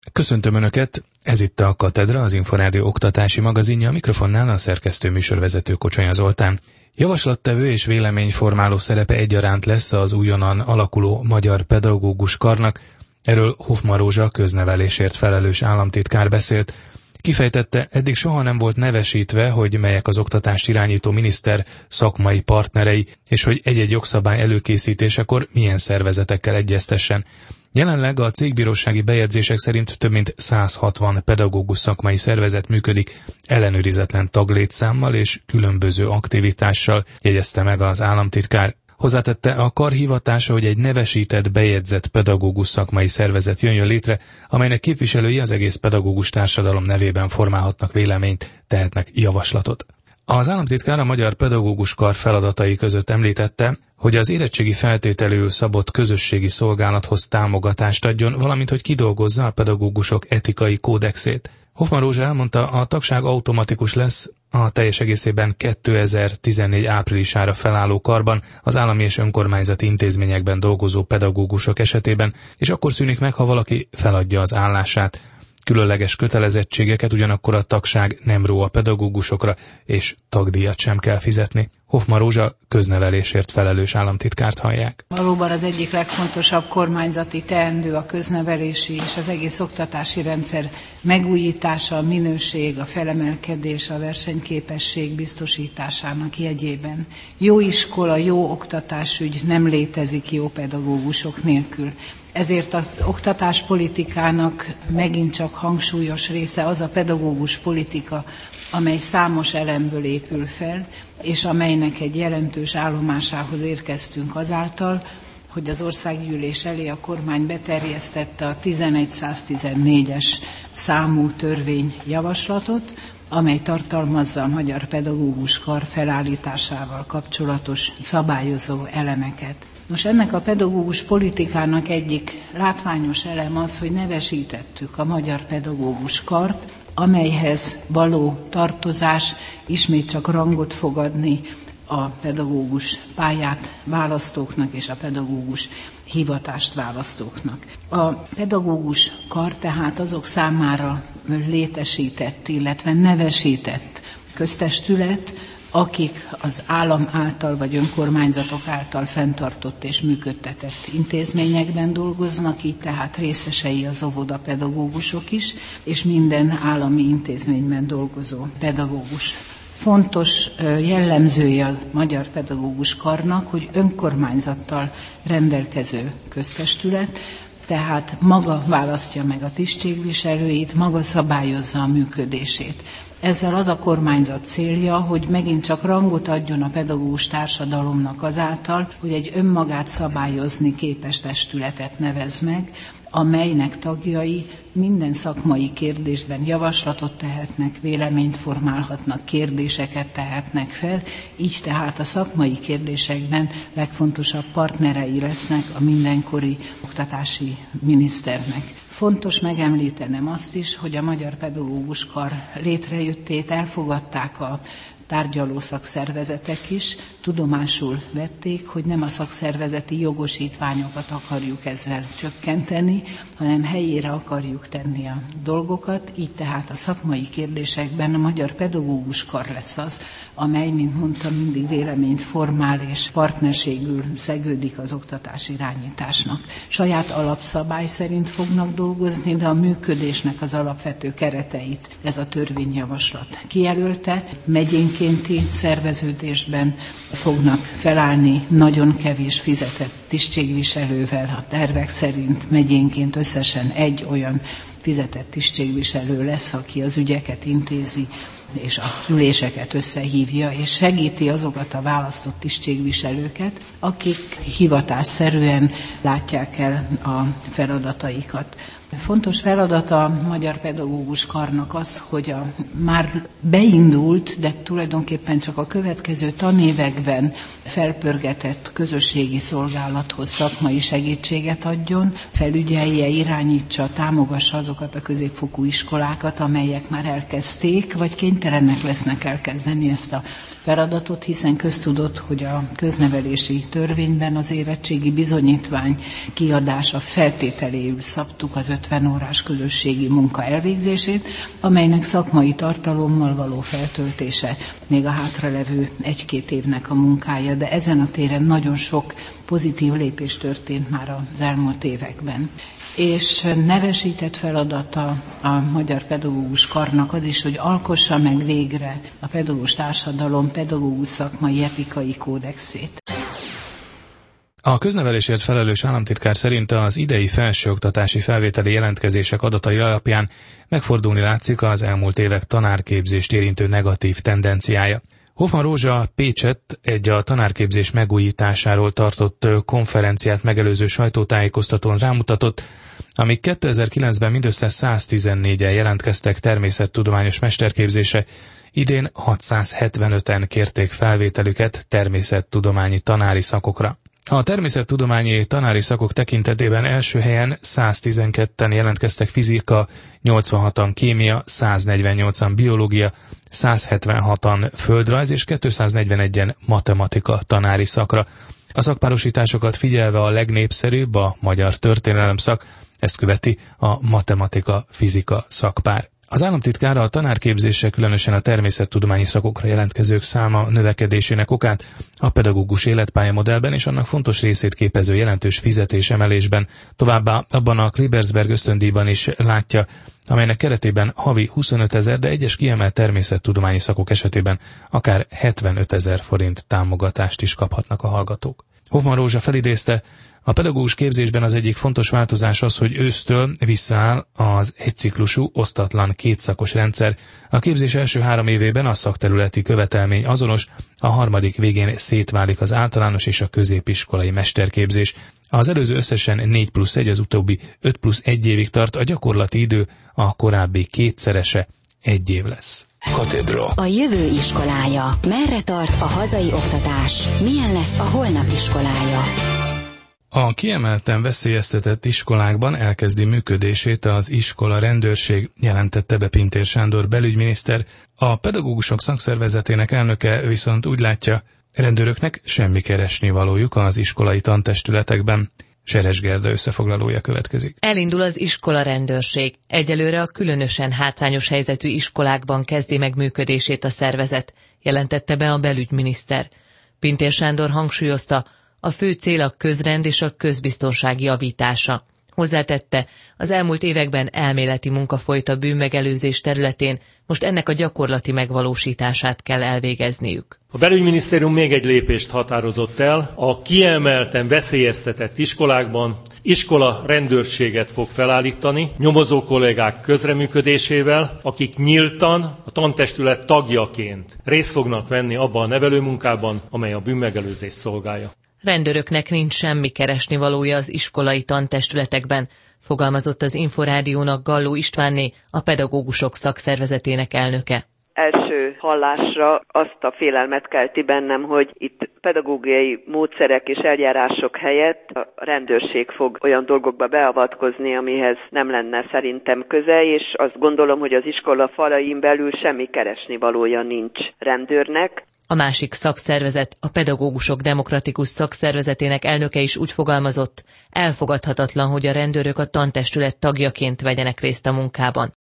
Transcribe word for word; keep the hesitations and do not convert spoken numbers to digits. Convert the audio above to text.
Köszöntöm Önöket, ez itt a Katedra, az Inforádió oktatási magazinja, a mikrofonnál a szerkesztő műsorvezető Kocsonya Zoltán. Javaslattevő és véleményformáló szerepe egyaránt lesz az újonnan alakuló Magyar Pedagógus Karnak. Erről Hoffmann Rózsa köznevelésért felelős államtitkár beszélt. Kifejtette, eddig soha nem volt nevesítve, hogy melyek az oktatást irányító miniszter szakmai partnerei, és hogy egy-egy jogszabály előkészítésekor milyen szervezetekkel egyeztessen. Jelenleg a cégbírósági bejegyzések szerint több mint száz hatvan pedagógus szakmai szervezet működik ellenőrizetlen taglétszámmal és különböző aktivitással, jegyezte meg az államtitkár. Hozzátette, a kar hivatása, hogy egy nevesített, bejegyzett pedagógus szakmai szervezet jöjjön létre, amelynek képviselői az egész pedagógus társadalom nevében formálhatnak véleményt, tehetnek javaslatot. Az államtitkár a Magyar Pedagógus Kar feladatai között említette, hogy az érettségi feltételül szabott közösségi szolgálathoz támogatást adjon, valamint hogy kidolgozza a pedagógusok etikai kódexét. Hoffmann Rózsa elmondta, a tagság automatikus lesz a teljes egészében kétezer-tizennégy áprilisára felálló karban az állami és önkormányzati intézményekben dolgozó pedagógusok esetében, és akkor szűnik meg, ha valaki feladja az állását. Különleges kötelezettségeket ugyanakkor a tagság nem ró a pedagógusokra, és tagdíjat sem kell fizetni. Hoffmann Rózsa köznevelésért felelős államtitkárt hallják. Valóban az egyik legfontosabb kormányzati teendő a köznevelési és az egész oktatási rendszer megújítása, a minőség, a felemelkedés, a versenyképesség biztosításának jegyében. Jó iskola, jó oktatásügy nem létezik jó pedagógusok nélkül. Ezért az oktatáspolitikának megint csak hangsúlyos része az a pedagógus politika, amely számos elemből épül fel, és amelynek egy jelentős állomásához érkeztünk azáltal, hogy az országgyűlés elé a kormány beterjesztette a tizenegyszáztizennégyes számú törvényjavaslatot, amely tartalmazza a Magyar Pedagógus Kar felállításával kapcsolatos szabályozó elemeket. Nos, ennek a pedagógus politikának egyik látványos elem az, hogy nevesítettük a Magyar Pedagógus Kart, amelyhez való tartozás ismét csak rangot fog adni a pedagógus pályát választóknak és a pedagógus hivatást választóknak. A pedagógus kar tehát azok számára létesített, illetve nevesített köztestület, akik az állam által vagy önkormányzatok által fenntartott és működtetett intézményekben dolgoznak, így tehát részesei az óvodapedagógusok is, és minden állami intézményben dolgozó pedagógus. Fontos jellemzője a Magyar Pedagógus Karnak, hogy önkormányzattal rendelkező köztestület, tehát maga választja meg a tisztségviselőit, maga szabályozza a működését. Ezzel az a kormányzat célja, hogy megint csak rangot adjon a pedagógus társadalomnak azáltal, hogy egy önmagát szabályozni képes testületet nevez meg, amelynek tagjai minden szakmai kérdésben javaslatot tehetnek, véleményt formálhatnak, kérdéseket tehetnek fel, így tehát a szakmai kérdésekben legfontosabb partnerei lesznek a mindenkori oktatási miniszternek. Fontos megemlítenem azt is, hogy a Magyar Pedagógus Kar létrejöttét elfogadták a tárgyaló szakszervezetek is, tudomásul vették, hogy nem a szakszervezeti jogosítványokat akarjuk ezzel csökkenteni, hanem helyére akarjuk tenni a dolgokat, így tehát a szakmai kérdésekben a Magyar Pedagógus Kar lesz az, amely, mint mondtam, mindig véleményt formál és partnerségül szegődik az oktatás irányításnak. Saját alapszabály szerint fognak dolgozni, de a működésnek az alapvető kereteit ez a törvényjavaslat kijelölte, megyénkénti szerveződésben fognak felállni nagyon kevés fizetett tisztségviselővel. A tervek szerint megyénként összesen egy olyan fizetett tisztségviselő lesz, aki az ügyeket intézi, és az üléseket összehívja, és segíti azokat a választott tisztségviselőket, akik hivatásszerűen látják el a feladataikat. Fontos feladata a Magyar Pedagógus Karnak az, hogy a már beindult, de tulajdonképpen csak a következő tanévekben felpörgetett közösségi szolgálathoz szakmai segítséget adjon, felügyelje, irányítsa, támogassa azokat a középfokú iskolákat, amelyek már elkezdték, vagy kénytelenek lesznek elkezdeni ezt a feladatot, hiszen köztudott, hogy a köznevelési törvényben az érettségi bizonyítvány kiadása feltételéül szabtuk az százötven órás közösségi munka elvégzését, amelynek szakmai tartalommal való feltöltése még a hátralevő egy-két évnek a munkája, de ezen a téren nagyon sok pozitív lépés történt már az elmúlt években. És nevesített feladata a Magyar Pedagógus Karnak az is, hogy alkossa meg végre a pedagógus társadalom pedagógus szakmai etikai kódexét. A köznevelésért felelős államtitkár szerint az idei felsőoktatási felvételi jelentkezések adatai alapján megfordulni látszik az elmúlt évek tanárképzést érintő negatív tendenciája. Hoffmann Rózsa Pécsett egy a tanárképzés megújításáról tartott konferenciát megelőző sajtótájékoztatón rámutatott, amíg kétezer-kilencben mindössze száztizennégyen jelentkeztek természettudományos mesterképzésre, idén hatszázhetvenöten kérték felvételüket természettudományi tanári szakokra. A természettudományi tanári szakok tekintetében első helyen száztizenketten jelentkeztek fizika, nyolcvanhatan kémia, száznegyvennyolcan biológia, százhetvenhatan földrajz és kétszáznegyvenegyen matematika tanári szakra. A szakpárosításokat figyelve a legnépszerűbb a magyar történelem szak, ezt követi a matematika-fizika szakpár. Az államtitkár a tanárképzésre, különösen a természettudományi szakokra jelentkezők száma növekedésének okát a pedagógus életpálya modellben és annak fontos részét képező jelentős fizetésemelésben, továbbá abban a Klebersberg ösztöndíjban is látja, amelynek keretében havi huszonötezer, de egyes kiemelt természettudományi szakok esetében akár hetvenötezer forint támogatást is kaphatnak a hallgatók. Hoffmann Rózsa felidézte, a pedagógus képzésben az egyik fontos változás az, hogy ősztől visszaáll az egyciklusú, osztatlan kétszakos rendszer. A képzés első három évében a szakterületi követelmény azonos, a harmadik végén szétválik az általános és a középiskolai mesterképzés. Az előző összesen négy plusz egy, az utóbbi öt plusz egy évig tart, a gyakorlati idő a korábbi kétszerese, egy év lesz. Katedra. A jövő iskolája. Merre tart a hazai oktatás? Milyen lesz a holnap iskolája? A kiemelten veszélyeztetett iskolákban elkezdi működését az iskola rendőrség, jelentette be Pintér Sándor belügyminiszter. A pedagógusok szakszervezetének elnöke viszont úgy látja, rendőröknek semmi keresni valójuk az iskolai tantestületekben. Seres Gerda összefoglalója következik. Elindul az iskola rendőrség. Egyelőre a különösen hátrányos helyzetű iskolákban kezdi meg működését a szervezet, jelentette be a belügyminiszter. Pintér Sándor hangsúlyozta, a fő cél a közrend és a közbiztonság javítása. Hozzátette, az elmúlt években elméleti munka folyt a bűnmegelőzés területén, most ennek a gyakorlati megvalósítását kell elvégezniük. A belügyminisztérium még egy lépést határozott el, a kiemelten veszélyeztetett iskolákban iskola rendőrséget fog felállítani, nyomozó kollégák közreműködésével, akik nyíltan a tantestület tagjaként részt fognak venni abban a nevelőmunkában, amely a bűnmegelőzést szolgálja. Rendőröknek nincs semmi keresnivalója az iskolai tantestületekben, fogalmazott az Inforádiónak Galló Istvánné, a pedagógusok szakszervezetének elnöke. Első hallásra azt a félelmet kelti bennem, hogy itt pedagógiai módszerek és eljárások helyett a rendőrség fog olyan dolgokba beavatkozni, amihez nem lenne szerintem köze, és azt gondolom, hogy az iskola falain belül semmi keresnivalója nincs rendőrnek. A másik szakszervezet, a Pedagógusok Demokratikus Szakszervezetének elnöke is úgy fogalmazott, elfogadhatatlan, hogy a rendőrök a tantestület tagjaként vegyenek részt a munkában.